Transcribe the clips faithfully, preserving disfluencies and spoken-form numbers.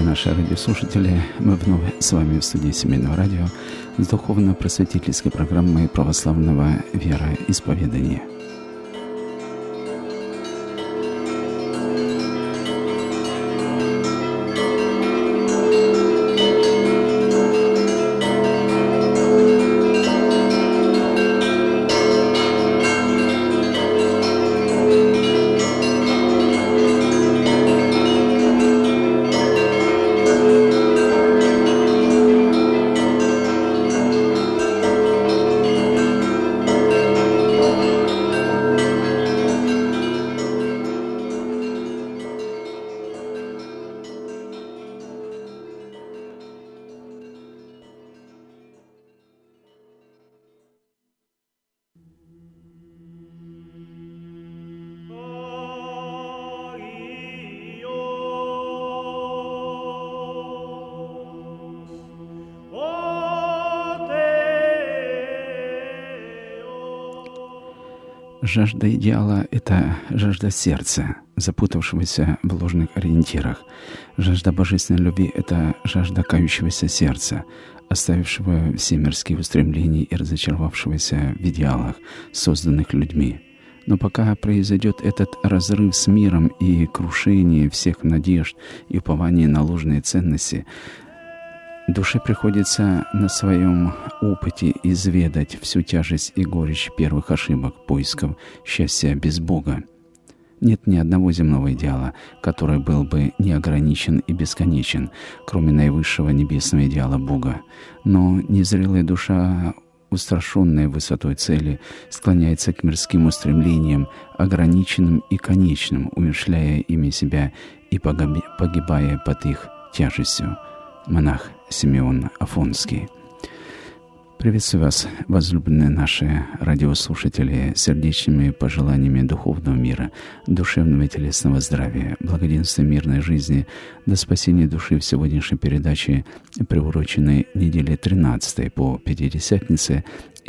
наши радиослушатели, мы вновь с вами в студии Семейного радио с духовно-просветительской программой православного вероисповедания. Жажда идеала — это жажда сердца, запутавшегося в ложных ориентирах. Жажда божественной любви — это жажда кающегося сердца, оставившего все мирские устремления и разочаровавшегося в идеалах, созданных людьми. Но пока произойдет этот разрыв с миром и крушение всех надежд и упования на ложные ценности, душе приходится на своем опыте изведать всю тяжесть и горечь первых ошибок поисков счастья без Бога. Нет ни одного земного идеала, который был бы неограничен и бесконечен, кроме наивысшего небесного идеала Бога. Но незрелая душа, устрашенная высотой цели, склоняется к мирским устремлениям, ограниченным и конечным, умерщвляя ими себя и погибая под их тяжестью. Монах Симеон Афонский. Приветствую вас, возлюбленные наши радиослушатели, сердечными пожеланиями духовного мира, душевного и телесного здравия, благоденствия, мирной жизни, до спасения души в сегодняшней передаче, приуроченной неделе тринадцатой по Пятидесятнице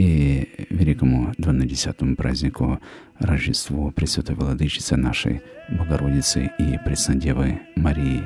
и великому двунадесятому празднику Рождеству Пресвятой Владычицы нашей Богородицы и Преснодевы Марии.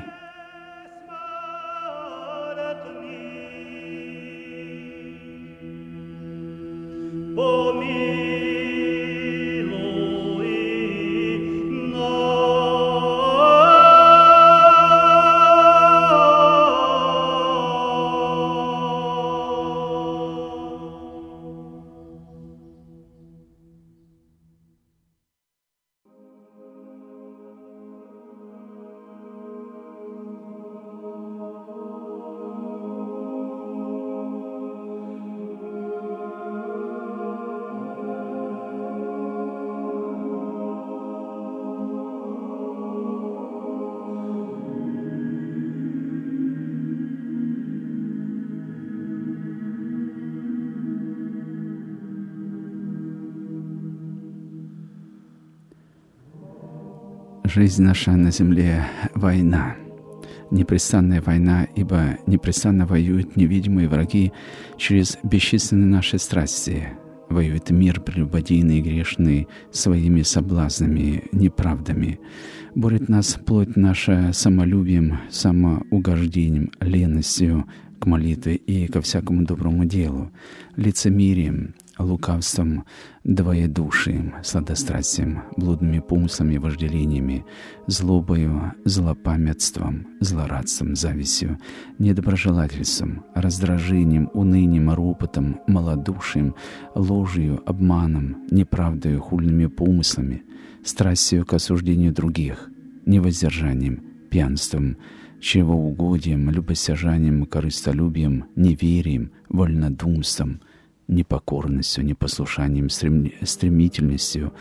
Жизнь наша на земле — война. Непрестанная война, ибо непрестанно воюют невидимые враги через бесчисленные наши страсти. Воюет мир прелюбодейный и грешный своими соблазнами, неправдами. Борет нас плоть наша самолюбием, самоугождением, леностью к молитве и ко всякому доброму делу, лицемерием, лукавством, двоедушием, сладострастием, блудными помыслами и вожделениями, злобою, злопамятством, злорадством, завистью, недоброжелательством, раздражением, унынием, ропотом, малодушием, ложью, обманом, неправдою, хульными помыслами, страстью к осуждению других, невоздержанием, пьянством, чревоугодием, любостяжанием, корыстолюбием, неверием, вольнодумством, непокорностью, непослушанием, стремительностью,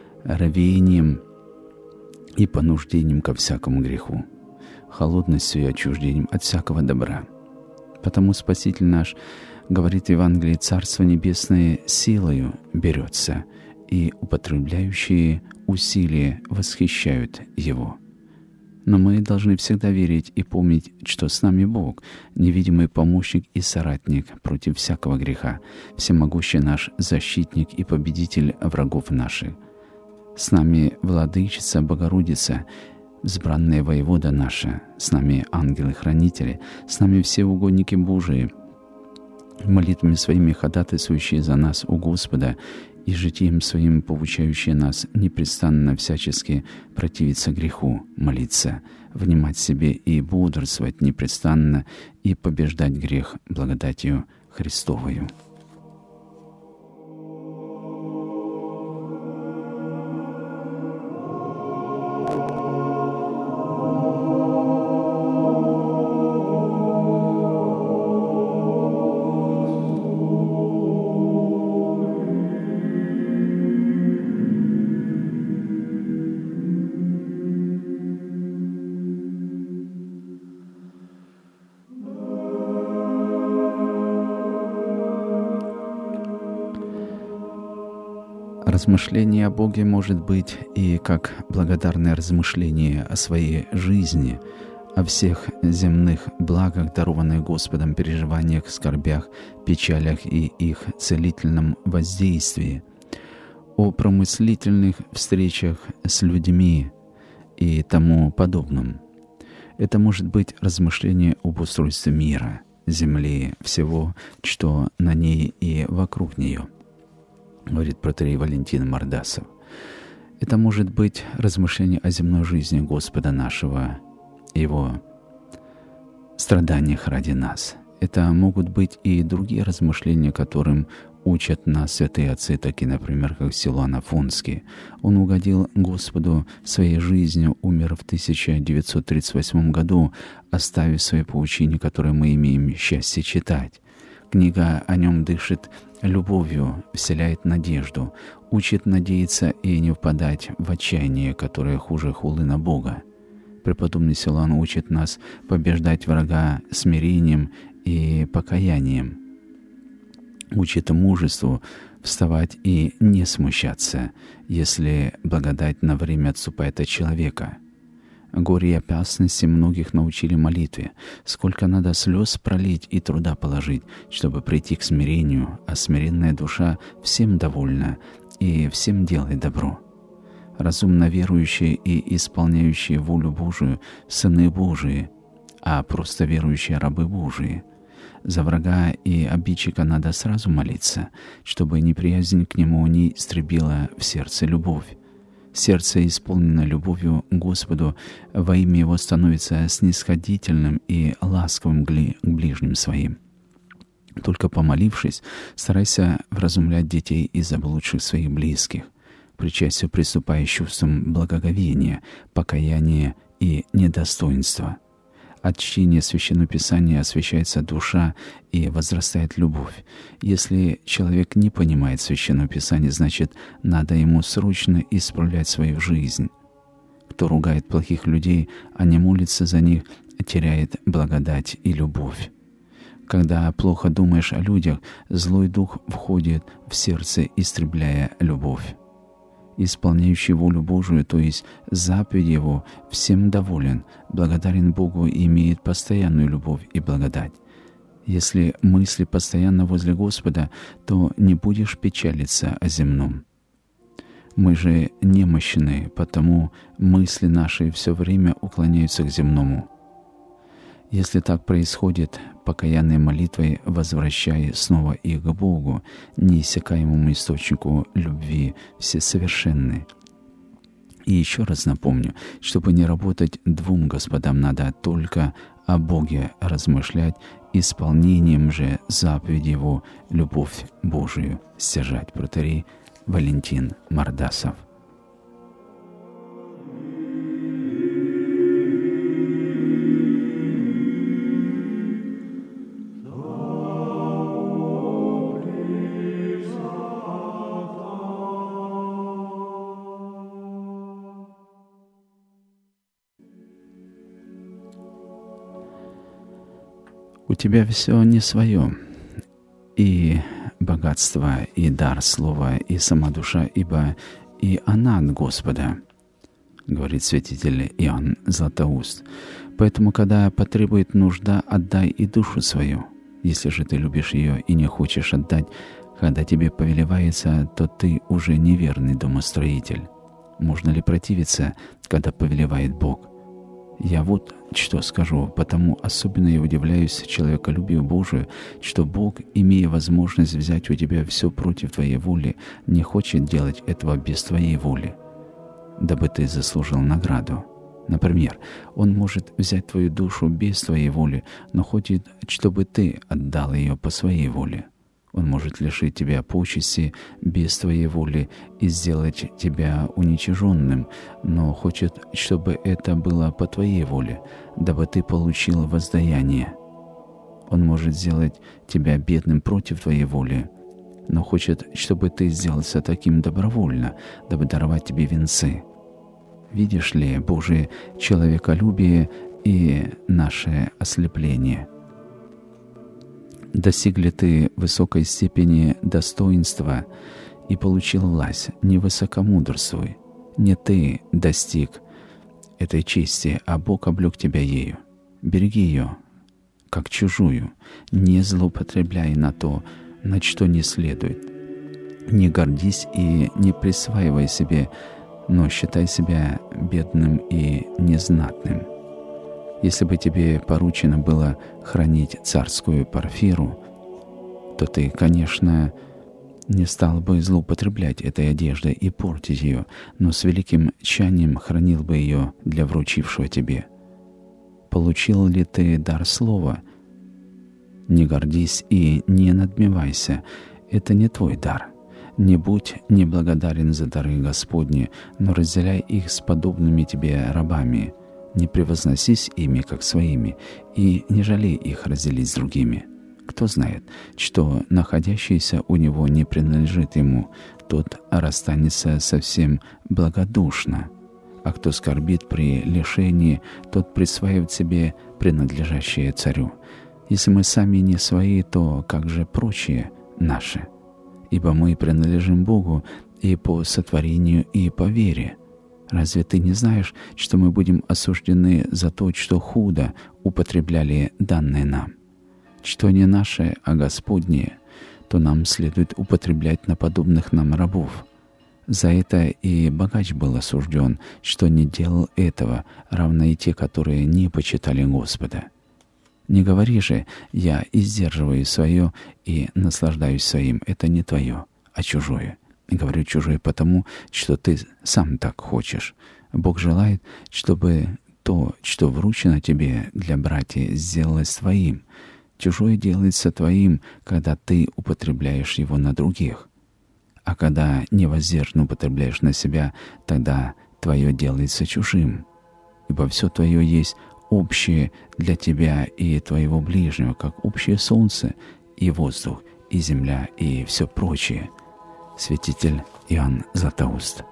рвением и понуждением ко всякому греху, холодностью и отчуждением от всякого добра. Потому Спаситель наш говорит в Евангелии: «Царство Небесное силою берется, и употребляющие усилия восхищают его». Но мы должны всегда верить и помнить, что с нами Бог, невидимый помощник и соратник против всякого греха, всемогущий наш защитник и победитель врагов наших. С нами Владычица Богородица, взбранные воевода наши, с нами ангелы-хранители, с нами все угодники Божии, молитвами своими ходатайствующие за нас у Господа и житием своим поучающие нас непрестанно всячески противиться греху, молиться, внимать себе и бодрствовать непрестанно и побеждать грех благодатью Христовою. Размышление о Боге может быть и как благодарное размышление о своей жизни, о всех земных благах, дарованных Господом, переживаниях, скорбях, печалях и их целительном воздействии, о промыслительных встречах с людьми и тому подобном. Это может быть размышление об устройстве мира, земли, всего, что на ней и вокруг нее, говорит протоиерей Валентин Мардасов. Это может быть размышление о земной жизни Господа нашего, Его страданиях ради нас. Это могут быть и другие размышления, которым учат нас святые отцы, такие, например, как Силуан Афонский. Он угодил Господу своей жизнью, умер в тысяча девятьсот тридцать восьмом году, оставив свои поучения, которые мы имеем счастье читать. Книга о нем дышит любовью, вселяет надежду, учит надеяться и не впадать в отчаяние, которое хуже хулы на Бога. Преподобный Силуан учит нас побеждать врага смирением и покаянием, учит мужеству вставать и не смущаться, если благодать на время отступает от человека. Горе и опасности многих научили молитве. Сколько надо слез пролить и труда положить, чтобы прийти к смирению, а смиренная душа всем довольна и всем делает добро. Разумно верующие и исполняющие волю Божию — сыны Божии, а просто верующие — рабы Божии. За врага и обидчика надо сразу молиться, чтобы неприязнь к нему не истребила в сердце любовь. Сердце, исполненное любовью к Господу, во имя Его становится снисходительным и ласковым к ближним своим. Только помолившись, старайся вразумлять детей и заблудших своих близких, причастию приступая чувством благоговения, покаяния и недостоинства. От чтения Священного Писания освящается душа и возрастает любовь. Если человек не понимает Священного Писания, значит, надо ему срочно исправлять свою жизнь. Кто ругает плохих людей, а не молится за них, теряет благодать и любовь. Когда плохо думаешь о людях, злой дух входит в сердце, истребляя любовь. Исполняющий волю Божию, то есть заповедь Его, всем доволен, благодарен Богу и имеет постоянную любовь и благодать. Если мысли постоянно возле Господа, то не будешь печалиться о земном. Мы же немощны, потому мысли наши все время уклоняются к земному. Если так происходит, покаянной молитвой возвращай снова их к Богу, неиссякаемому источнику любви всесовершенной. И еще раз напомню, чтобы не работать двум господам, надо только о Боге размышлять, исполнением же заповеди Его любовь Божию стяжать. Протоиерей Валентин Мардасов. У тебя все не свое, и богатство, и дар слова, и сама душа, ибо и она от Господа, говорит святитель Иоанн Златоуст. Поэтому, когда потребует нужда, отдай и душу свою. Если же ты любишь ее и не хочешь отдать, когда тебе повелевается, то ты уже неверный домостроитель. Можно ли противиться, когда повелевает Бог? Я вот что скажу, потому особенно я удивляюсь человеколюбию Божию, что Бог, имея возможность взять у тебя все против твоей воли, не хочет делать этого без твоей воли, дабы ты заслужил награду. Например, Он может взять твою душу без твоей воли, но хочет, чтобы ты отдал ее по своей воле. Он может лишить тебя почести без твоей воли и сделать тебя уничиженным, но хочет, чтобы это было по твоей воле, дабы ты получил воздаяние. Он может сделать тебя бедным против твоей воли, но хочет, чтобы ты сделался таким добровольно, дабы даровать тебе венцы. Видишь ли, Божие человеколюбие и наше ослепление? Достиг ли ты высокой степени достоинства и получил власть? Не высокомудрствуй. Не ты достиг этой чести, а Бог облек тебя ею. Береги ее, как чужую. Не злоупотребляй на то, на что не следует. Не гордись и не присваивай себе, но считай себя бедным и незнатным. Если бы тебе поручено было хранить царскую парфиру, то ты, конечно, не стал бы злоупотреблять этой одеждой и портить ее, но с великим тщанием хранил бы ее для вручившего тебе. Получил ли ты дар слова? Не гордись и не надмевайся, это не твой дар. Не будь неблагодарен за дары Господни, но разделяй их с подобными тебе рабами. Не превозносись ими, как своими, и не жалей их разделить с другими. Кто знает, что находящийся у него не принадлежит ему, тот расстанется совсем благодушно. А кто скорбит при лишении, тот присваивает себе принадлежащее царю. Если мы сами не свои, то как же прочие наши? Ибо мы принадлежим Богу и по сотворению, и по вере. Разве ты не знаешь, что мы будем осуждены за то, что худо употребляли данное нам? Что не наше, а Господнее, то нам следует употреблять на подобных нам рабов. За это и богач был осужден, что не делал этого, равно и те, которые не почитали Господа. Не говори же: «Я издерживаю свое и наслаждаюсь своим». Это не твое, а чужое. Говорю чужое потому, что ты сам так хочешь. Бог желает, чтобы то, что вручено тебе для братья, сделалось твоим. Чужое делается твоим, когда ты употребляешь его на других. А когда невоздержно употребляешь на себя, тогда твое делается чужим. Ибо все твое есть общее для тебя и твоего ближнего, как общее солнце и воздух, и земля, и все прочее. Святитель Иоанн Златоуст.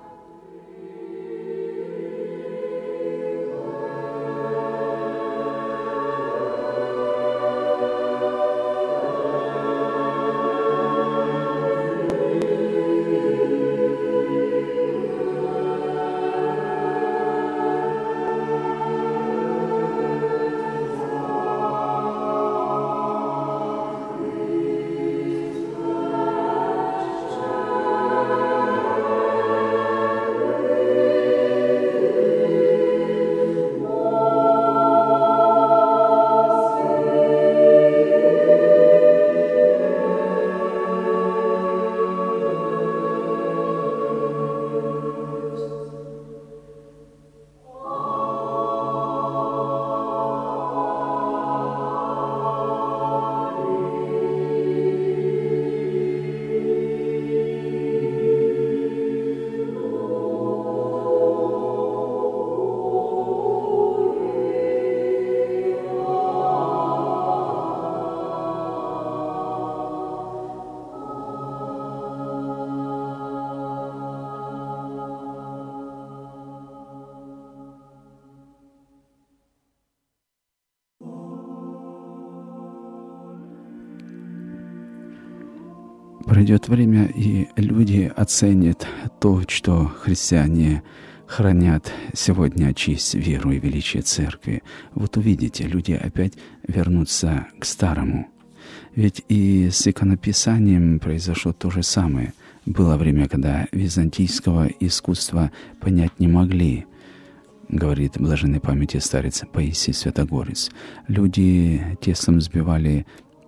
Пройдет время, и люди оценят то, что христиане хранят сегодня честь, веру и величие Церкви. Вот увидите, люди опять вернутся к старому. Ведь и с иконописанием произошло то же самое. Было время, когда византийского искусства понять не могли. говорит блаженной памяти старец Паисий Святогорец. Люди тесом сбивали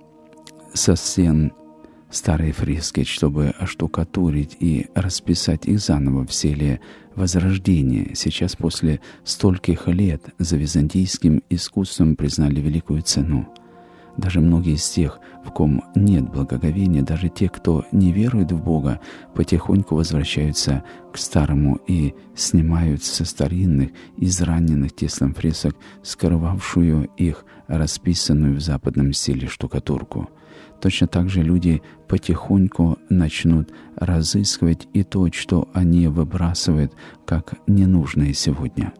со стен старые фрески, чтобы оштукатурить и расписать их заново в стиле Возрождения. Сейчас, после стольких лет, за византийским искусством признали великую цену. Даже многие из тех, в ком нет благоговения, даже те, кто не верует в Бога, потихоньку возвращаются к старому и снимают со старинных, израненных теслом фресок скрывавшую их расписанную в западном стиле штукатурку. Точно так же люди потихоньку начнут разыскивать и то, что они выбрасывают как ненужное сегодня.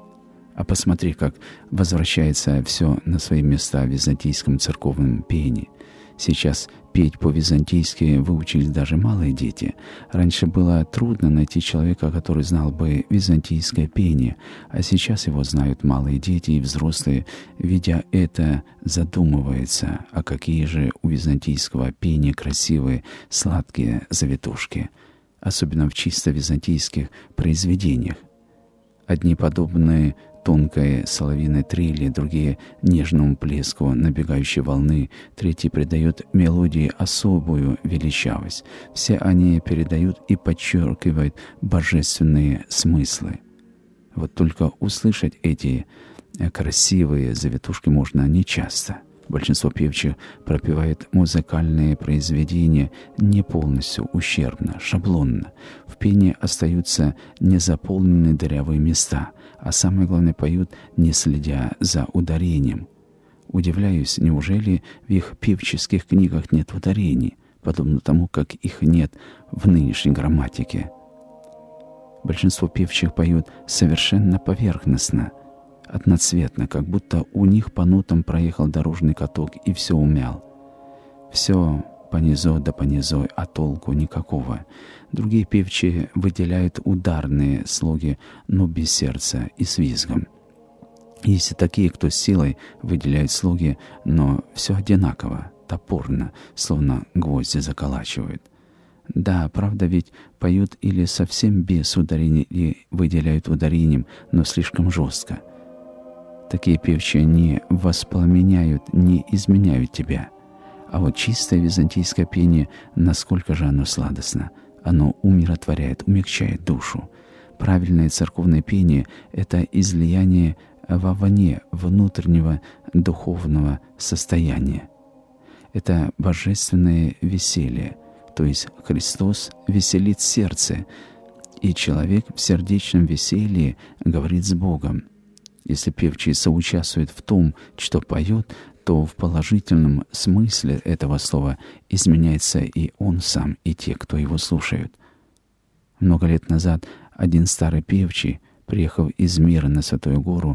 А посмотри, как возвращается все на свои места в византийском церковном пении. Сейчас петь по-византийски выучились даже малые дети. Раньше было трудно найти человека, который знал бы византийское пение, а сейчас его знают малые дети и взрослые. Видя это, задумываются, а какие же у византийского пения красивые, сладкие завитушки, особенно в чисто византийских произведениях. Одни подобные тонкой соловьиной трели, другие — нежному плеску набегающей волны, третьи придают мелодии особую величавость. Все они передают и подчеркивают божественные смыслы. Вот только услышать эти красивые завитушки можно нечасто. Большинство певчих пропевает музыкальные произведения не полностью, ущербно, шаблонно. В пении остаются незаполненные дырявые места, а самое главное, поют, не следя за ударением. Удивляюсь, неужели в их певческих книгах нет ударений, подобно тому, как их нет в нынешней грамматике. Большинство певчих поют совершенно поверхностно, одноцветно, как будто у них по нотам проехал дорожный каток и все умял. Все понизо да понизо, а толку никакого. Другие певчие выделяют ударные слоги, но без сердца и с визгом. Есть и такие, кто с силой выделяет слоги, но все одинаково, топорно, словно гвозди заколачивают. Да, правда, ведь поют или совсем без ударений, или выделяют ударением, но слишком жестко. Такие певчие не воспламеняют, не изменяют тебя. А вот чистое византийское пение, насколько же оно сладостно. Оно умиротворяет, умягчает душу. Правильное церковное пение — это излияние вовне внутреннего духовного состояния. Это божественное веселье, то есть Христос веселит сердце, и человек в сердечном веселье говорит с Богом. Если певчий соучаствует в том, что поет, то в положительном смысле этого слова изменяется и он сам, и те, кто его слушают. Много лет назад один старый певчий, приехав из мира на Святую Гору,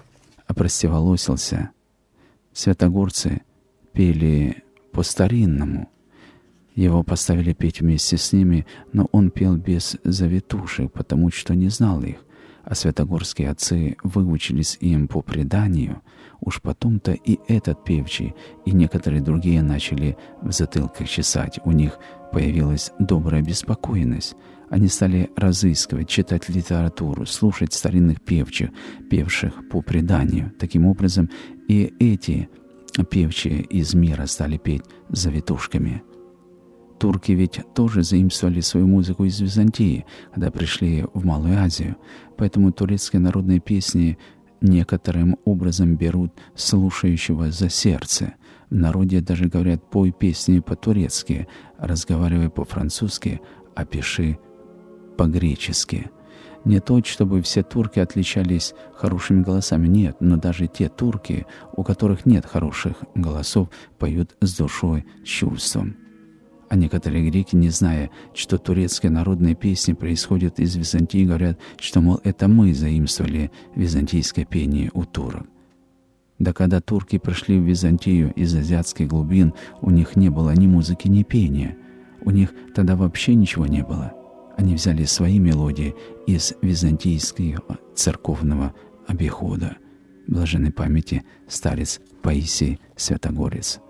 опростеволосился. Святогорцы пели по-старинному. Его поставили петь вместе с ними, но он пел без завитушек, потому что не знал их. А святогорские отцы выучились им по преданию. Уж потом-то и этот певчий, и некоторые другие начали в затылках чесать. У них появилась добрая беспокойность. Они стали разыскивать, читать литературу, слушать старинных певчих, певших по преданию. Таким образом, и эти певчие из мира стали петь завитушками. Турки ведь тоже заимствовали свою музыку из Византии, когда пришли в Малую Азию. Поэтому турецкие народные песни некоторым образом берут слушающего за сердце. В народе даже говорят: «Пой песни по-турецки, разговаривай по-французски, а пиши по-гречески». Не то, чтобы все турки отличались хорошими голосами, нет, но даже те турки, у которых нет хороших голосов, поют с душой, с чувством. А некоторые греки, не зная, что турецкие народные песни происходят из Византии, говорят, что, мол, это мы заимствовали византийское пение у турок. Да когда турки пришли в Византию из азиатских глубин, у них не было ни музыки, ни пения. У них тогда вообще ничего не было. Они взяли свои мелодии из византийского церковного обихода. Блаженной памяти старец Паисий Святогорец.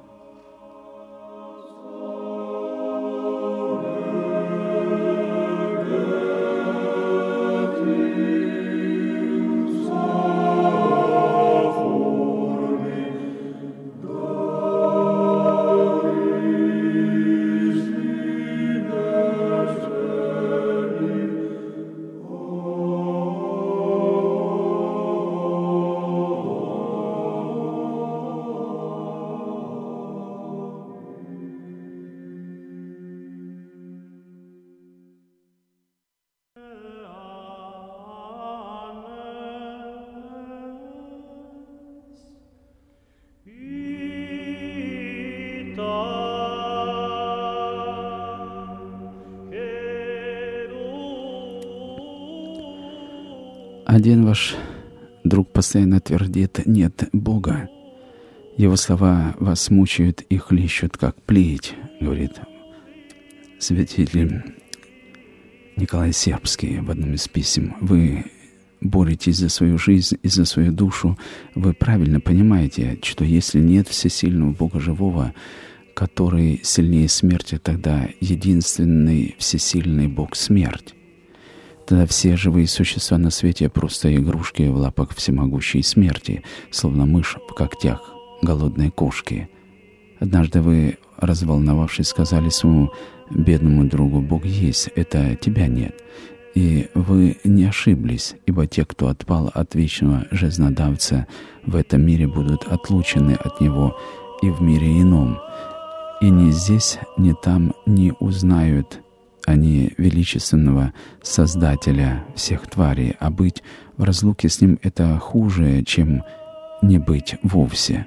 Один ваш друг постоянно твердит «нет Бога». Его слова вас мучают и хлещут, как плеть, говорит святитель Николай Сербский в одном из писем. Вы боретесь за свою жизнь и за свою душу. Вы правильно понимаете, что если нет всесильного Бога живого, который сильнее смерти, тогда единственный всесильный Бог — смерть. Тогда все живые существа на свете просто игрушки в лапах всемогущей смерти, словно мышь в когтях голодной кошки. Однажды вы, разволновавшись, сказали своему бедному другу: «Бог есть, это тебя нет». И вы не ошиблись, ибо те, кто отпал от вечного жезнодавца, в этом мире будут отлучены от него и в мире ином. И ни здесь, ни там не узнают они величественного Создателя всех тварей, а быть в разлуке с Ним — это хуже, чем не быть вовсе.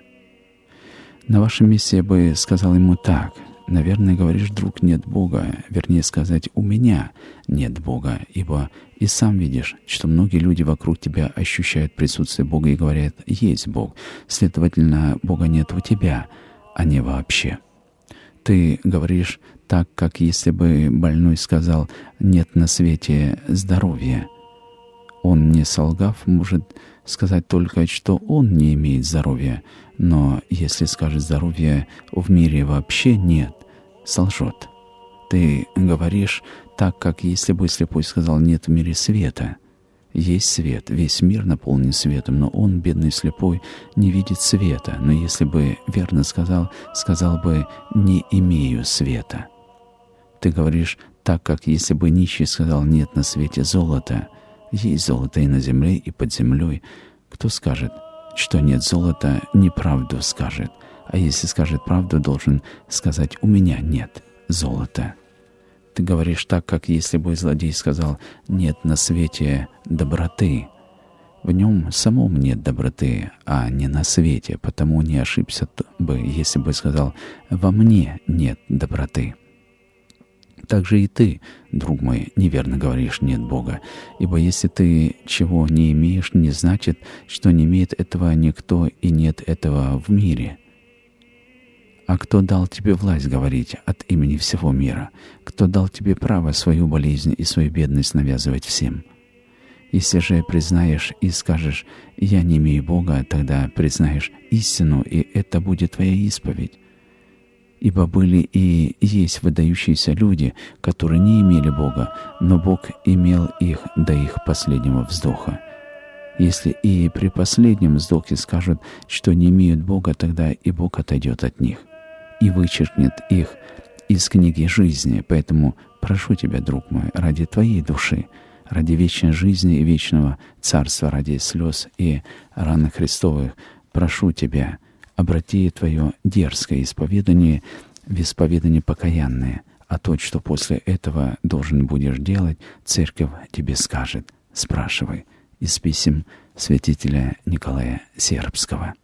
На вашем месте я бы сказал ему так: наверное, говоришь, друг, нет Бога, вернее сказать, у меня нет Бога, ибо и сам видишь, что многие люди вокруг тебя ощущают присутствие Бога и говорят: есть Бог, следовательно, Бога нет у тебя, а не вообще. Ты говоришь так, как если бы больной сказал: нет на свете здоровья. Он, не солгав, может сказать только, что он не имеет здоровья, но если скажет: здоровья в мире вообще нет, солжет. Ты говоришь так, как если бы слепой сказал: нет в мире света. Есть свет, весь мир наполнен светом, но он, бедный слепой, не видит света. Но если бы верно сказал, сказал бы: не имею света. Ты говоришь так, как если бы нищий сказал: нет на свете золота. Есть золото и на земле, и под землей. Кто скажет, что нет золота, неправду скажет. А если скажет правду, должен сказать: у меня нет золота. Ты говоришь так, как если бы злодей сказал: нет на свете доброты. В нем самом нет доброты, а не на свете, потому не ошибся бы, если бы сказал: во мне нет доброты. Так же и ты, друг мой, неверно говоришь: нет Бога, ибо если ты чего не имеешь, не значит, что не имеет этого никто и нет этого в мире. А кто дал тебе власть говорить от имени всего мира? Кто дал тебе право свою болезнь и свою бедность навязывать всем? Если же признаешь и скажешь: я не имею Бога, тогда признаешь истину, и это будет твоя исповедь. Ибо были и есть выдающиеся люди, которые не имели Бога, но Бог имел их до их последнего вздоха. Если и при последнем вздохе скажут, что не имеют Бога, тогда и Бог отойдет от них и вычеркнет их из книги жизни. Поэтому прошу тебя, друг мой, ради твоей души, ради вечной жизни и вечного царства, ради слез и ран Христовых, прошу тебя, обрати твое дерзкое исповедание в исповедание покаянное, а то, что после этого должен будешь делать, церковь тебе скажет. Спрашивай. Из писем святителя Николая Сербского.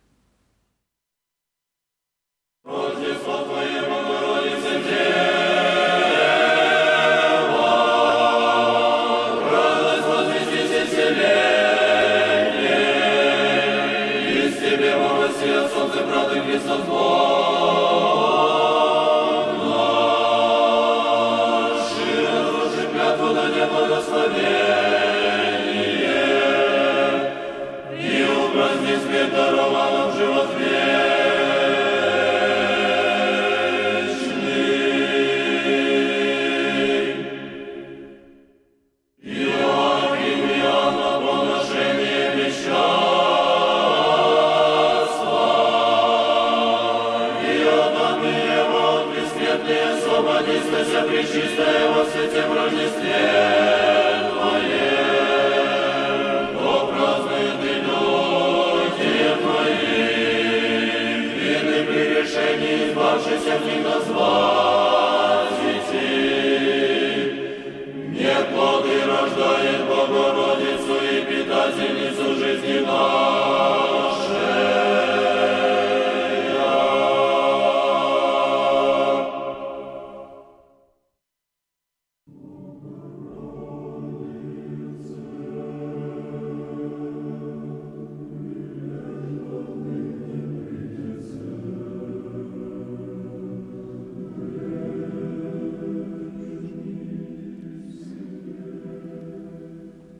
Жизни нашей.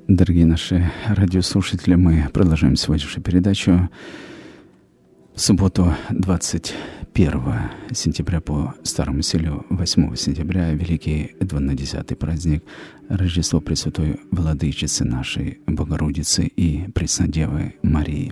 Дорогие наши радиослушатели, мы продолжаем сегодняшнюю передачу. В субботу двадцать первого сентября по старому стилю восьмого сентября великий двенадцатый праздник Рождество Пресвятой Владычицы нашей Богородицы и Преснодевы Марии.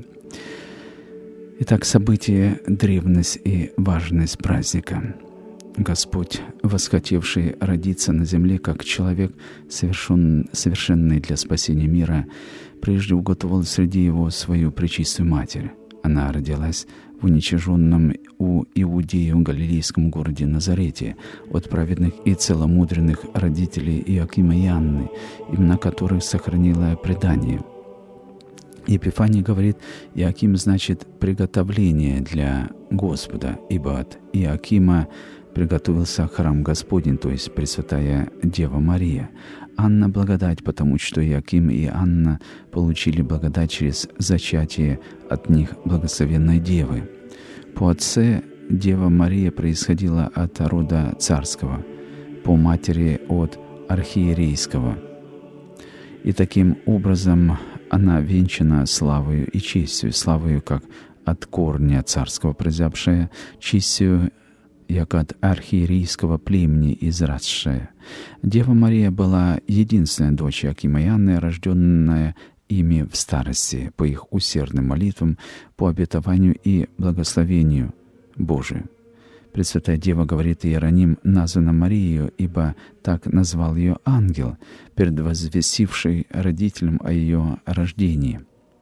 Итак, событие, древность и важность праздника. Господь, восхотевший родиться на земле как человек, совершен, совершенный для спасения мира, прежде уготовил среди его свою пречистую Матерь. Она родилась в уничиженном у Иудею галилейском городе Назарете от праведных и целомудренных родителей Иоакима и Анны, имена которых сохранило предание. Епифаний говорит, Иоаким значит «приготовление для Господа», ибо от Иоакима приготовился храм Господень, то есть Пресвятая Дева Мария. Анна — благодать, потому что Иоаким и Анна получили благодать через зачатие от них благословенной Девы. По отце Дева Мария происходила от рода царского, по матери от архиерейского. И таким образом она венчана славою и честью, славою как от корня царского произошедшая, честью як от архиерейского племени израсшая. Дева Мария была единственная дочь Иоакима и Анны, рожденная ими в старости, по их усердным молитвам, по обетованию и благословению Божию. Пресвятая Дева, говорит Иероним, названа Марией, ибо так назвал ее ангел, предвозвестивший родителям о ее рождении.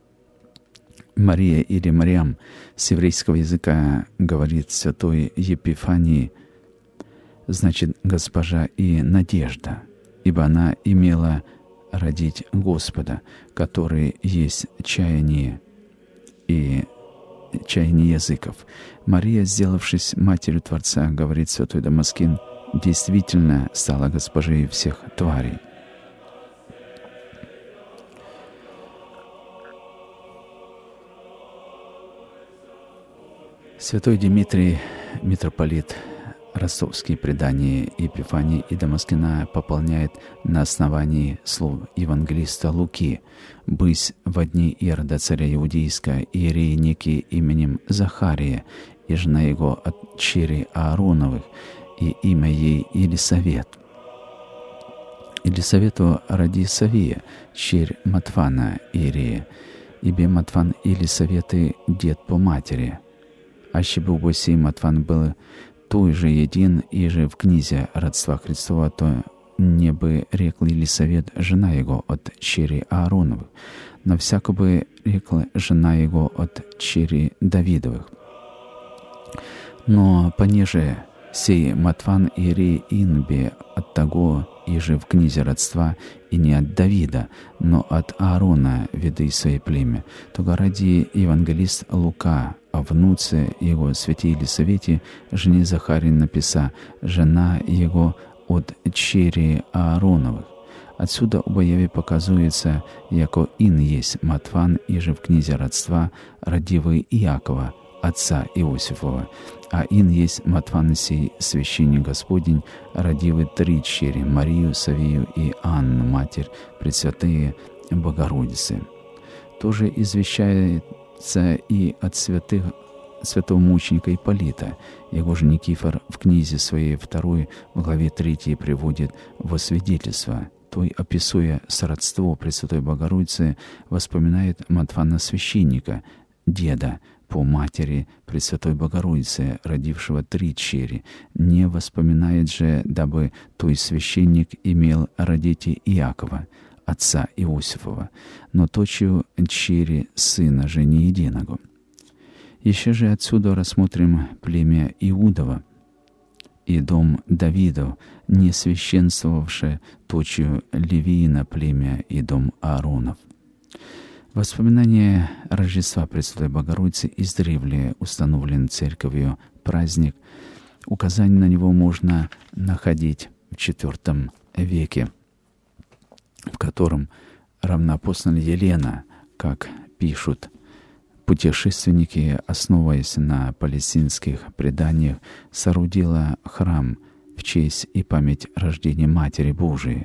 Мария или Мариам с еврейского языка, говорит святой Епифаний, значит «госпожа» и «надежда», ибо она имела родить Господа, который есть чаяние и чаяние языков. Мария, сделавшись матерью Творца, говорит святой Дамаскин, действительно стала госпожей всех тварей. Святой Дмитрий, митрополит ростовский, предания Епифании и Дамаскина пополняет на основании слов евангелиста Луки: «Бысь во дни Ирода царя Иудейска иерей некий именем Захария, и жена его от черей Аароновых, и имя ей Елисавет. Елисавету роди Савия, черь Матфана иерея, ибо Матфан Елисаветы дед по матери. Аще был бы сей Матфан был той же един, и же в книзе родства Христова, то не бы рекла Елисавет жена его от черей Аароновых, но всяко бы рекла жена его от черей Давидовых. Но понеже сей Матфан иерей инбе от того, и же в книзе родства, и не от Давида, но от Аарона веды своей племя, то городи евангелист Лука о внуце его святой Елисавете, жене Захарии, написа: жена его от черии Аароновых. Отсюда обояви показуется, яко ин есть Матфан, и же в книзе родства родивый Иакова, отца Иосифова, а ин есть Матфан сей священник Господень, родивый три чери, Марию, Савию и Анну, матерь Пресвятые Богородицы. Тоже извещается и от святых святого мученика Ипполита. Его же Никифор в книзе своей второй в главе третьей приводит во свидетельство. Той, описуя сродство Пресвятой Богородицы, воспоминает Матфана священника, деда по матери Пресвятой Богородицы, родившего три чери. Не воспоминает же, дабы той священник имел родить Иакова, отца Иосифова, но точию чери сына же не единого. Еще же отсюда рассмотрим племя Иудова и дом Давидов, не священствовавшее точию Левиина племя и дом Ааронов. Воспоминание Рождества Пресвятой Богородицы издревле установлен Церковью праздник. Указание на него можно находить в четвёртом веке, в котором равноапостольная Елена, как пишут путешественники, основываясь на палестинских преданиях, соорудила храм в честь и память рождения Матери Божией.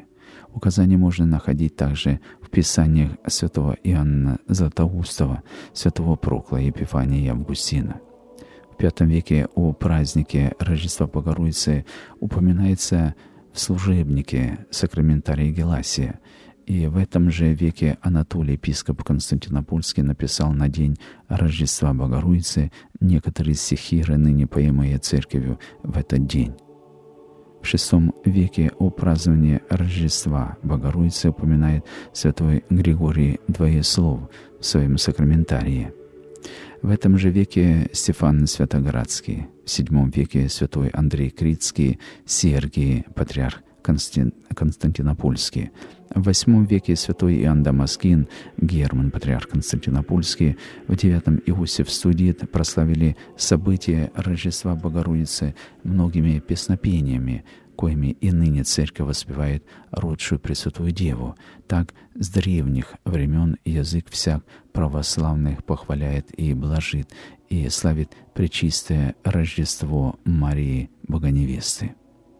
Указания можно находить также в писаниях святого Иоанна Златоустова, святого Прокла, Епифания и Августина. В пятом веке о празднике Рождества Богородицы упоминается в служебнике Сакраментария Геласия, и в этом же веке Анатолий, епископ Константинопольский, написал на день Рождества Богородицы некоторые стихи, ныне поемые церковью в этот день. В шестом веке о праздновании Рождества Богородицы упоминает святой Григорий Двоеслов в своем Сакраментарии. В этом же веке Стефан Святоградский, в седьмом веке святой Андрей Критский, Сергий, патриарх Константин, Константинопольский. В восьмом веке святой Иоанн Дамаскин, Герман, патриарх Константинопольский. В девятом Иосиф Студит прославили события Рождества Богородицы многими песнопениями, коими и ныне Церковь воспевает родшую Пресвятую Деву. Так с древних времен язык всяк православных похваляет и блажит, и славит пречистое Рождество Марии Богоневесты.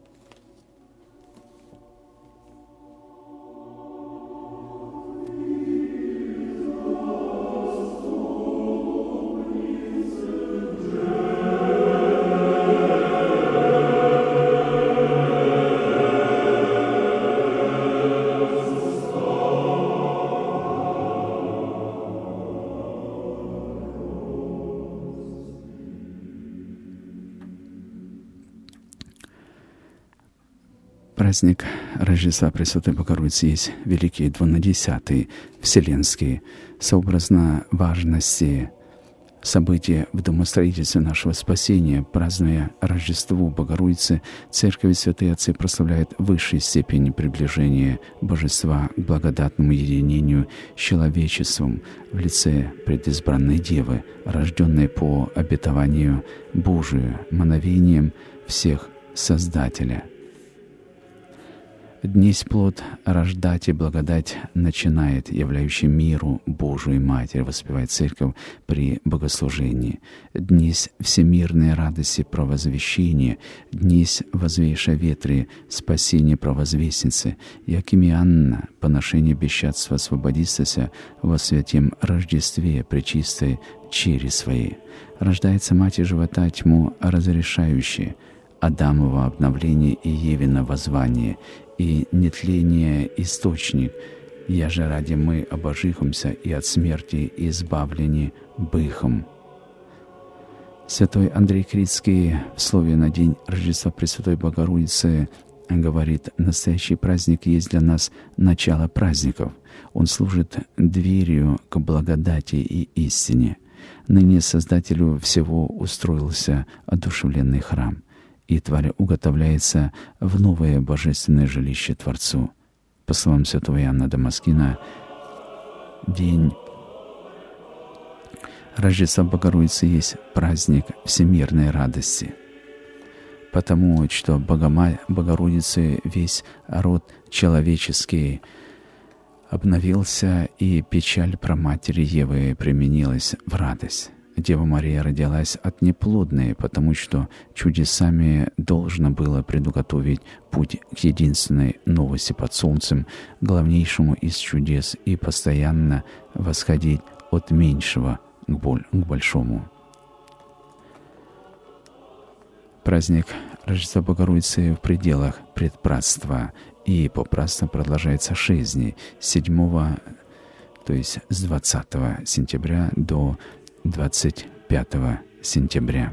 Праздник Рождества Пресвятой Богородицы есть Великий Двунадесятый Вселенский, сообразно важности события в домостроительстве нашего спасения. Празднуя Рождество Богородицы, Церковь и святые отцы прославляют высшей степени приближения Божества к благодатному единению с человечеством в лице предизбранной Девы, рожденной по обетованию Божию, мановением всех Создателя. Днесь плод рождать и благодать начинает, являющий миру Божию Матерь, воспевает Церковь при богослужении. Днесь всемирной радости провозвещения, днесь возвейша ветре спасения провозвестницы, якими Анна, поношение бесчадства освободистася во святем Рождестве пречистой чери своей. Рождается Матерь живота тьму разрешающая, Адамово обновление и Евино воззвание, и нетление источник, я же ради мы обожихомся и от смерти избавлени быхом. Святой Андрей Критский в слове на день Рождества Пресвятой Богородицы говорит: настоящий праздник есть для нас начало праздников. Он служит дверью к благодати и истине. Ныне Создателю всего устроился одушевленный храм, и тварь уготовляется в новое божественное жилище Творцу. По словам святого Иоанна Дамаскина, день Рождества Богородицы есть праздник всемирной радости, потому что Богома... Богородицы весь род человеческий обновился, и печаль праматери Евы применилась в радость. Дева Мария родилась от неплодной, потому что чудесами должно было предуготовить путь к единственной новости под солнцем, главнейшему из чудес, и постоянно восходить от меньшего к, боль, к большому. Праздник Рождества Богородицы в пределах предпразднства, и попразднство продолжается шесть дней, с седьмого, то есть с двадцатого сентября до двадцать пятого сентября.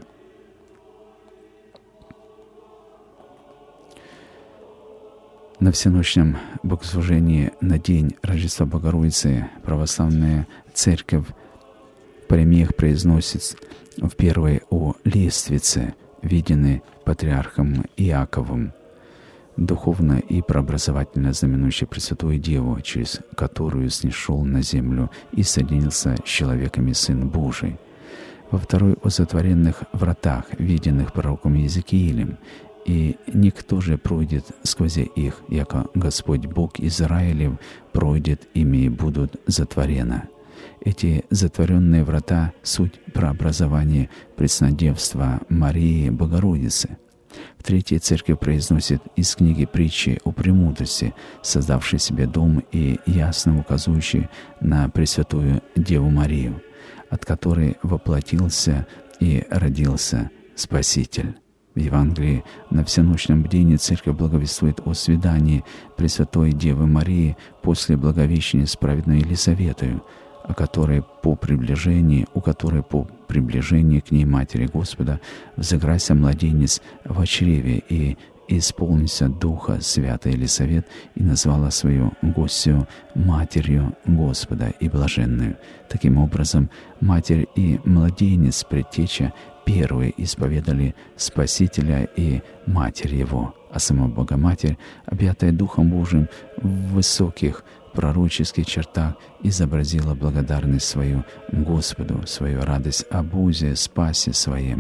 На всеночном богослужении на день Рождества Богородицы православная Церковь в паремиях произносит в первой о лествице, виденной патриархом Иаковом, духовно и прообразовательно знаменующей Пресвятую Деву, через которую снишел на землю и соединился с человеками Сын Божий. Во второй о сотворенных вратах, виденных пророком Иезекиилем, и никто же пройдет сквозь их, яко Господь Бог Израилев пройдет, ими и будут затворено. Эти затворенные врата — суть прообразования преснодевства Марии Богородицы. В В-третьих, Церковь произносит из книги притчи о премудрости, создавшей себе дом и ясно указывающей на Пресвятую Деву Марию, от которой воплотился и родился Спаситель. В Евангелии на всеночном бдении Церковь благовествует о свидании Пресвятой Девы Марии после Благовещения с праведной Елисаветою, о которой по приближении, у которой по приближении к ней Матери Господа взыграся младенец в чреве и исполнился Духа Святой Елисавет и назвала свою гостью Матерью Господа и Блаженную. Таким образом, Матерь и младенец Предтеча первые исповедали Спасителя и Матерь Его, а сама Богоматерь, объятая Духом Божиим в высоких пророческих чертах, изобразила благодарность свою Господу, свою радость об узе, спасе своем,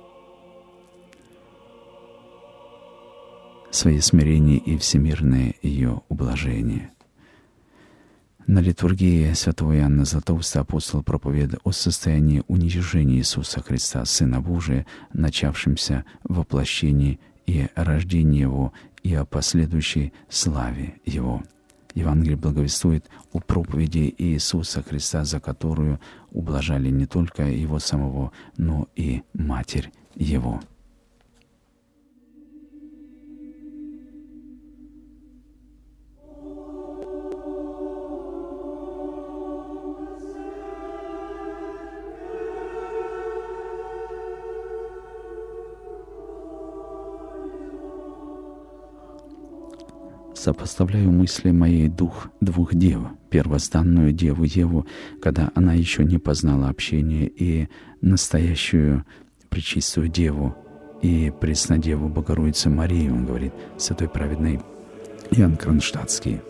свои смирения и всемирное ее ублажение. На литургии святого Иоанна Златоуста апостол проповедует о состоянии уничижения Иисуса Христа, Сына Божия, начавшемся в воплощении и рождении Его, и о последующей славе Его. Евангелие благовествует о проповеди Иисуса Христа, за которую ублажали не только Его самого, но и Матерь Его. Сопоставляю мысли моей дух двух дев, первозданную Деву Еву, когда она еще не познала общения, и настоящую Пречистую Деву и Преснодеву Богородицу Марию, он говорит, святой праведный Иоанн Кронштадтский.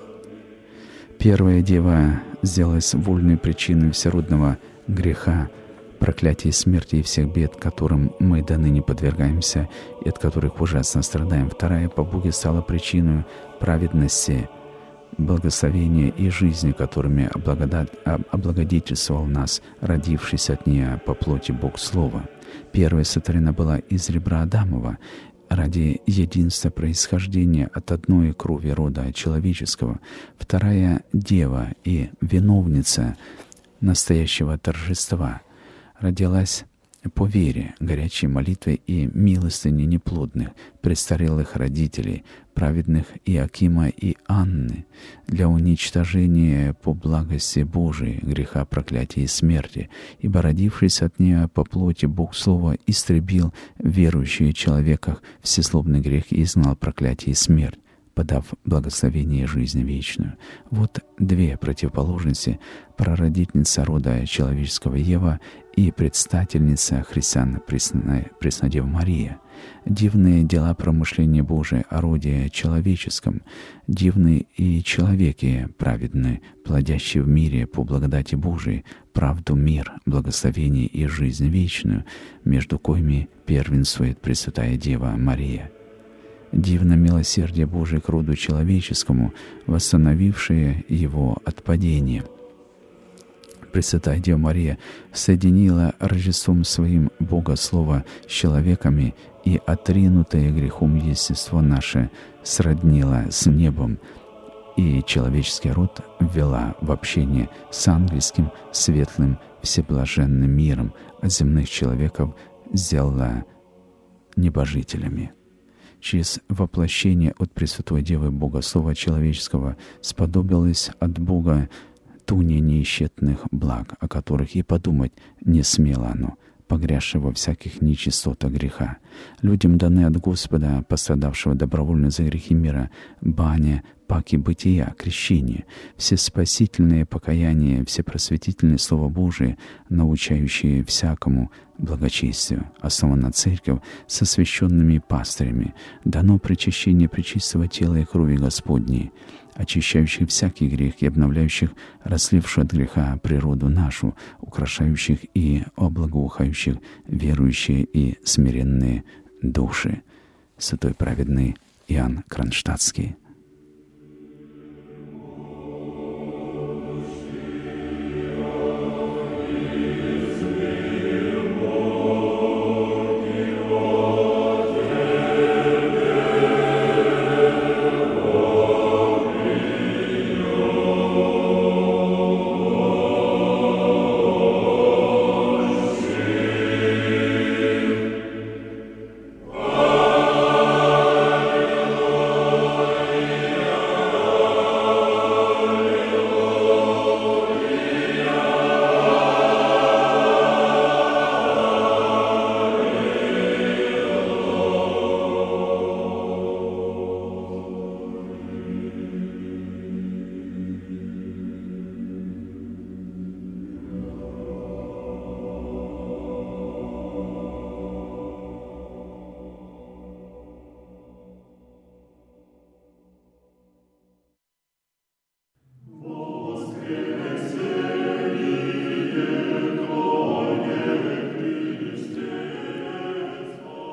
Первая Дева сделалась вольной причиной всеродного греха, проклятия и смерти и всех бед, которым мы до ныне подвергаемся и от которых ужасно страдаем. Вторая по Боге стала причиной праведности, благословения и жизни, которыми облагодетельствовал нас, родившись от нее по плоти Бог Слова. Первая сотворена была из ребра Адамова, ради единства происхождения от одной крови рода человеческого. Вторая Дева и виновница настоящего торжества родилась по вере, горячей молитве и милостыне неплодных, престарелых родителей, праведных Иакима и Анны, для уничтожения по благости Божией греха, проклятия и смерти, ибо, родившись от нее по плоти, Бог Слова истребил верующие человеках всесловный грех и изгнал проклятие и смерть, подав благословение и жизнь вечную. Вот две противоположности: прародительница рода человеческого Ева и предстательница христиан Преснодева Мария. Дивные дела промышления Божия о роде человеческом, дивны и человеки праведны, плодящие в мире по благодати Божией правду, мир, благословение и жизнь вечную, между коими первенствует Пресвятая Дева Мария. Дивно милосердие Божие к роду человеческому, восстановившее его от падения. Пресвятая Дева Мария соединила Рождеством Своим Бога Слова с человеками и отринутое грехом естество наше сроднила с небом, и человеческий род ввела в общение с ангельским, светлым, всеблаженным миром, а земных человеков сделала небожителями. Через воплощение от Пресвятой Девы Бога Слова человеческого сподобилось от Бога туне неисчетных благ, о которых и подумать не смело оно, погрязшее во всяких нечистотах греха. Людям даны от Господа, пострадавшего добровольно за грехи мира, баня, паки бытия, крещение, все спасительные покаяния, все просветительные Слова Божие, научающие всякому благочестию. Основана Церковь со священными пастырями, дано причащение пречистого тела и крови Господней, очищающих всякий грех и обновляющих раслившую от греха природу нашу, украшающих и облагоухающих верующие и смиренные души. Святой праведный Иоанн Кронштадтский.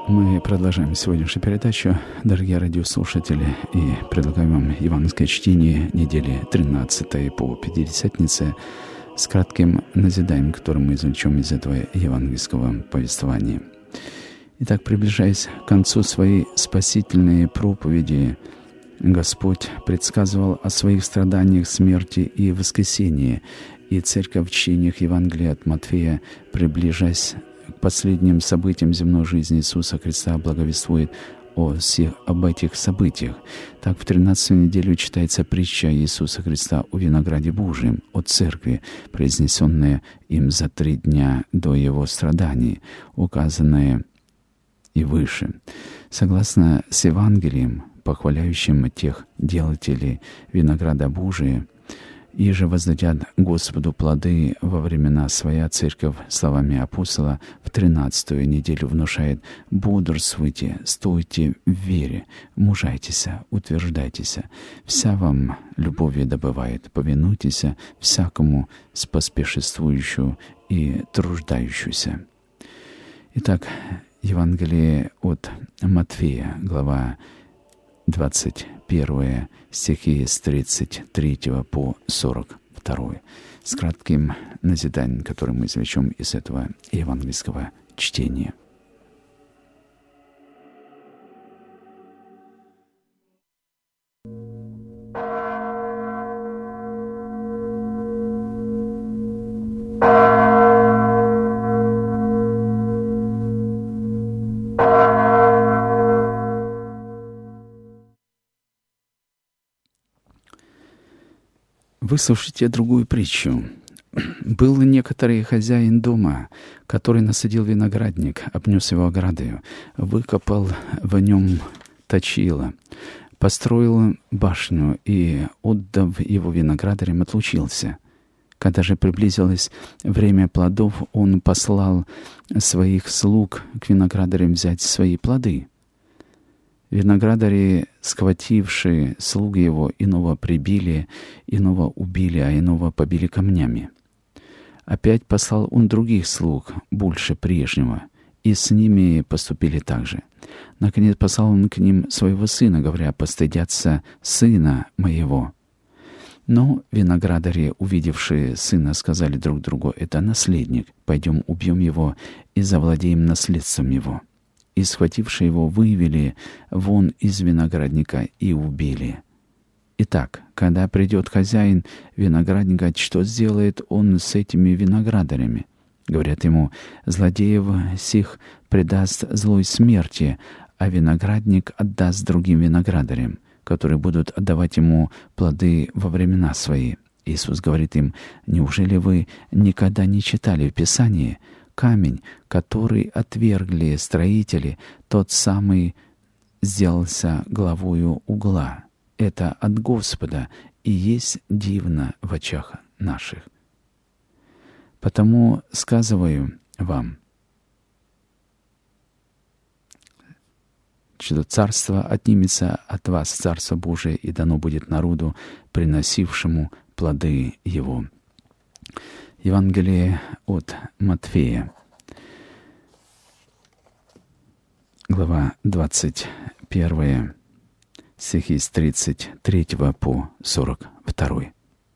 Мы продолжаем сегодняшнюю передачу, дорогие радиослушатели, и предлагаем вам евангельское чтение недели тринадцатой по Пятидесятнице с кратким назиданием, которое мы извлечем из этого евангельского повествования. Итак, приближаясь к концу своей спасительной проповеди, Господь предсказывал о своих страданиях, смерти и воскресении, и Церковь в чтениях Евангелия от Матфея, приближаясь к последним событиям земной жизни Иисуса Христа, благовествует о всех, об этих событиях. Так, в тринадцатую неделю читается притча Иисуса Христа о винограде Божьем, о Церкви, произнесенная им за три дня до Его страданий, указанная и выше. Согласно с Евангелием, похваляющим тех делателей винограда Божия, и же воздадят Господу плоды во времена своя, Церковь словами апостола в тринадцатую неделю внушает: «Бодрствуйте, стойте в вере, мужайтесь, утверждайтесь, вся вам любовью добывает, повинуйтесь всякому споспешествующему и труждающуюся». Итак, Евангелие от Матфея, глава двадцать первая, стихи с тридцать третьего по сорок второй, с кратким назиданием, которое мы извлечем из этого евангельского чтения. Выслушайте другую притчу. «Был некоторый хозяин дома, который насадил виноградник, обнес его оградою, выкопал в нем точило, построил башню и, отдав его виноградарям, отлучился. Когда же приблизилось время плодов, он послал своих слуг к виноградарям взять свои плоды. Виноградари, схватившие слуг его, иного прибили, иного убили, а иного побили камнями. Опять послал он других слуг, больше прежнего, и с ними поступили так же. Наконец послал он к ним своего сына, говоря: «Постыдятся сына моего». Но виноградари, увидевшие сына, сказали друг другу: «Это наследник, пойдем убьем его и завладеем наследством его». И, схватившие его, вывели вон из виноградника и убили. Итак, когда придет хозяин виноградника, что сделает он с этими виноградарями? Говорят ему: злодеев сих предаст злой смерти, а виноградник отдаст другим виноградарям, которые будут отдавать ему плоды во времена свои. Иисус говорит им: неужели вы никогда не читали в Писании: камень, который отвергли строители, тот самый сделался главою угла. Это от Господа и есть дивно в очах наших. Потому сказываю вам, что царство отнимется от вас, Царство Божие, и дано будет народу, приносившему плоды его». Евангелие от Матфея, глава двадцать первая, стихи с тридцать третьего по сорок второй.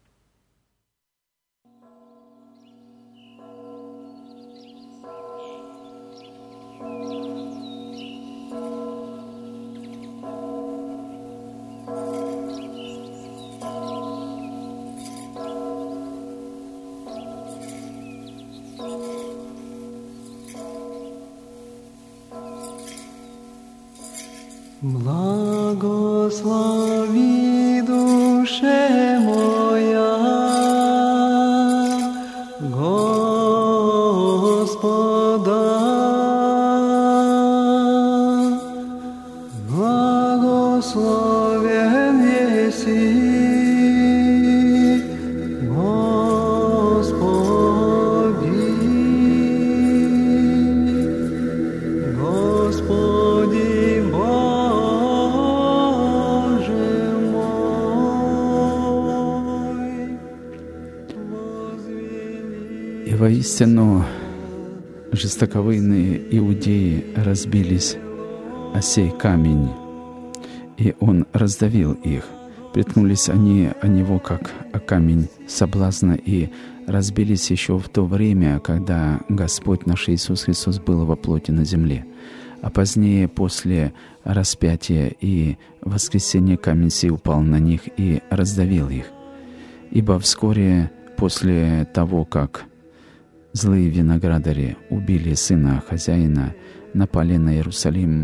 Благослови, душе моя, Господа, благословен еси Господи, Господи Боже мой, возвели. И воистину жестоковыйные иудеи разбились о сей камень, и он раздавил их. Приткнулись они о него, как о камень соблазна, и разбились еще в то время, когда Господь наш Иисус Христос был во плоти на земле. А позднее, после распятия и воскресения, камень сей упал на них и раздавил их. Ибо вскоре после того, как злые виноградари убили сына хозяина, напали на Иерусалим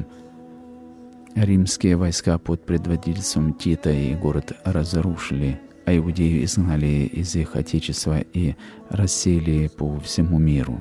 римские войска под предводительством Тита, и город разрушили, а иудею изгнали из их отечества и рассеяли по всему миру.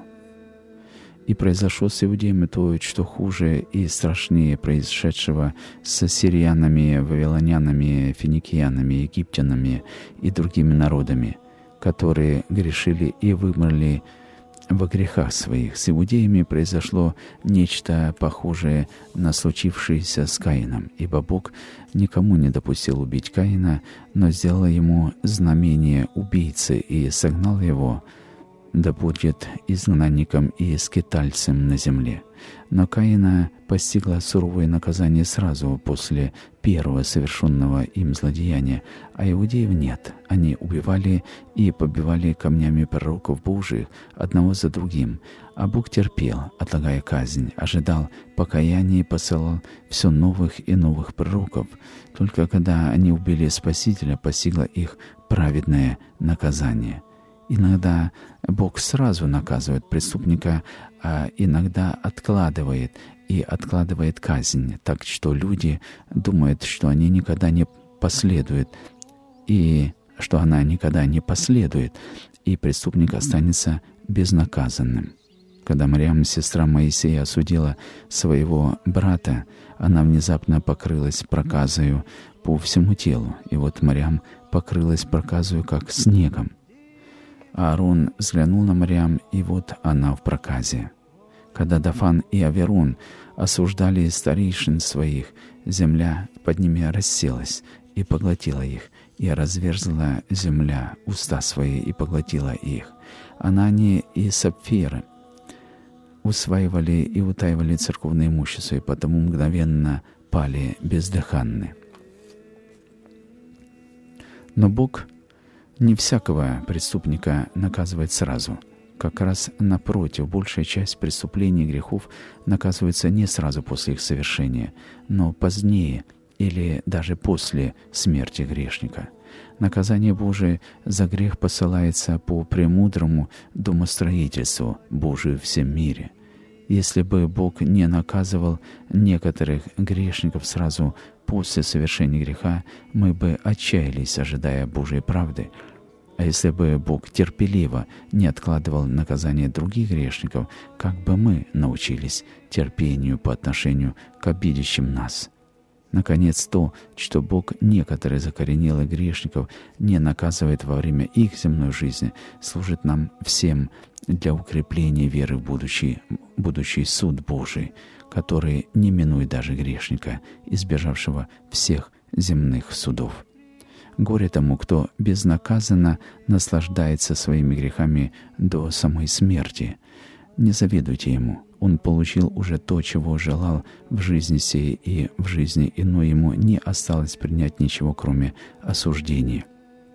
И произошло с иудеями то, что хуже и страшнее происшедшего с сириянами, вавилонянами, финикиянами, египтянами и другими народами, которые грешили и вымерли во грехах своих. С иудеями произошло нечто похожее на случившееся с Каином, ибо Бог никому не допустил убить Каина, но сделал ему знамение убийцы и согнал его, да будет изгнанником и скитальцем на земле. Но Каина постигло суровое наказание сразу после первого совершенного им злодеяния, а иудеев нет. Они убивали и побивали камнями пророков Божиих одного за другим. А Бог терпел, отлагая казнь, ожидал покаяния и посылал все новых и новых пророков. Только когда они убили Спасителя, постигло их праведное наказание. Иногда Бог сразу наказывает преступника, а иногда откладывает и откладывает казнь, так что люди думают, что они никогда не последуют, и что она никогда не последует, и преступник останется безнаказанным. Когда Марьям, сестра Моисея, осудила своего брата, она внезапно покрылась проказою по всему телу, и вот Марьям покрылась проказою, как снегом. Аарон взглянул на Марьям, и вот она в проказе. Когда Дафан и Аверон осуждали старейшин своих, земля под ними расселась и поглотила их, и разверзла земля уста свои и поглотила их. Анания и Сапфира усваивали и утаивали церковное имущество, и потому мгновенно пали бездыханны. Но Бог не всякого преступника наказывает сразу. Как раз напротив, большая часть преступлений и грехов наказывается не сразу после их совершения, но позднее или даже после смерти грешника. Наказание Божие за грех посылается по премудрому домостроительству Божию в всем мире. Если бы Бог не наказывал некоторых грешников сразу после совершения греха, мы бы отчаялись, ожидая Божьей правды. А если бы Бог терпеливо не откладывал наказание других грешников, как бы мы научились терпению по отношению к обидящим нас? Наконец, то, что Бог некоторых закоренелых грешников не наказывает во время их земной жизни, служит нам всем для укрепления веры в будущий, будущий суд Божий, который не минует даже грешника, избежавшего всех земных судов. Горе тому, кто безнаказанно наслаждается своими грехами до самой смерти. Не завидуйте ему. Он получил уже то, чего желал в жизни сей, и в жизни иной ему не осталось принять ничего, кроме осуждения.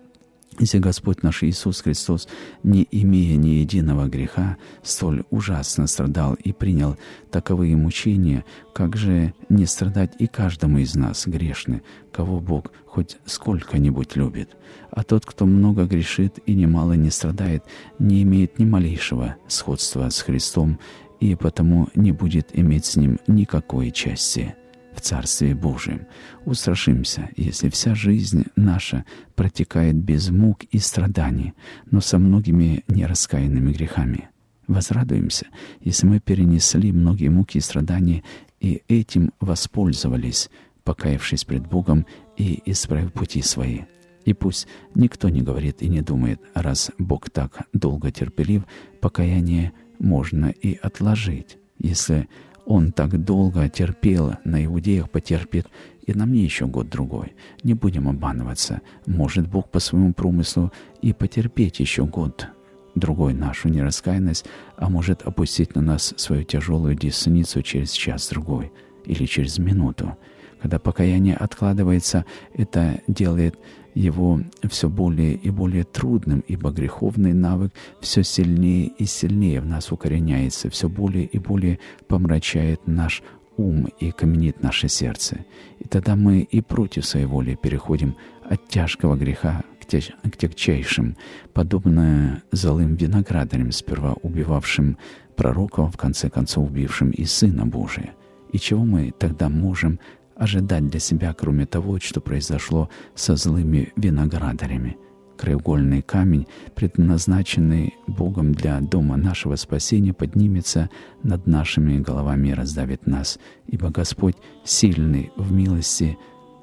Если Господь наш Иисус Христос, не имея ни единого греха, столь ужасно страдал и принял таковые мучения, как же не страдать и каждому из нас, грешны, кого Бог хоть сколько-нибудь любит? А тот, кто много грешит и немало не страдает, не имеет ни малейшего сходства с Христом и потому не будет иметь с Ним никакой части в Царстве Божьем. Устрашимся, если вся жизнь наша протекает без мук и страданий, но со многими нераскаянными грехами. Возрадуемся, если мы перенесли многие муки и страдания и этим воспользовались, покаявшись пред Богом и исправив пути свои. И пусть никто не говорит и не думает, раз Бог так долго терпелив, покаяние можно и отложить. Если Он так долго терпел на иудеях, потерпит и на мне еще год-другой. Не будем обманываться. Может Бог по своему промыслу и потерпеть еще год. другой нашу нераскаянность, а может опустить на нас свою тяжелую десницу через час-другой или через минуту. Когда покаяние откладывается, это делает его все более и более трудным, ибо греховный навык все сильнее и сильнее в нас укореняется, все более и более помрачает наш ум и каменит наше сердце. И тогда мы и против своей воли переходим от тяжкого греха к, тяж... к тягчайшим, подобно злым виноградарям, сперва убивавшим пророков, в конце концов убившим и Сына Божия. И чего мы тогда можем ожидать для себя, кроме того, что произошло со злыми виноградарями? Краеугольный камень, предназначенный Богом для дома нашего спасения, поднимется над нашими головами и раздавит нас, ибо Господь сильный в милости,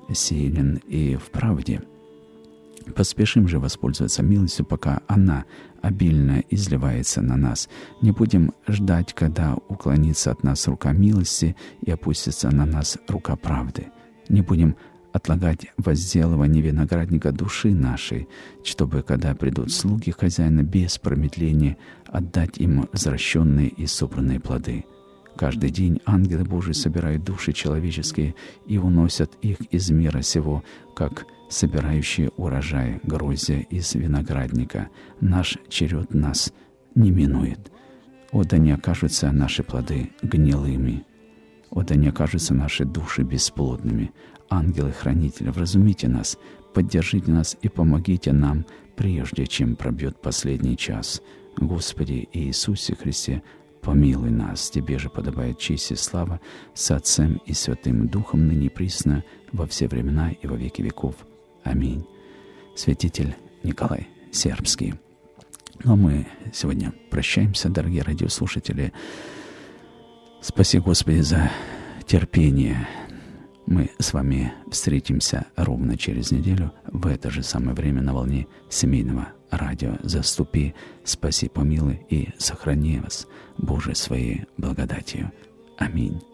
силен и в правде. Поспешим же воспользоваться милостью, пока она обильно изливается на нас. Не будем ждать, когда уклонится от нас рука милости и опустится на нас рука правды. Не будем отлагать возделывание виноградника души нашей, чтобы, когда придут слуги хозяина, без промедления отдать им возвращенные и собранные плоды. Каждый день ангелы Божии собирают души человеческие и уносят их из мира сего, как собирающие урожай гроздья из виноградника. Наш черед нас не минует. О, да не окажутся наши плоды гнилыми. О, да не окажутся наши души бесплодными. Ангелы-хранители, вразумите нас, поддержите нас и помогите нам, прежде чем пробьет последний час. Господи Иисусе Христе, помилуй нас. Тебе же подобает честь и слава с Отцем и Святым Духом, ныне и присно, во все времена и во веки веков. Аминь. Святитель Николай Сербский. Ну а мы сегодня прощаемся, дорогие радиослушатели. Спаси, Господи, за терпение. Мы с вами встретимся ровно через неделю в это же самое время на волне семейного радио. Заступи, спаси, помилуй и сохрани вас, Боже, своей благодатью. Аминь.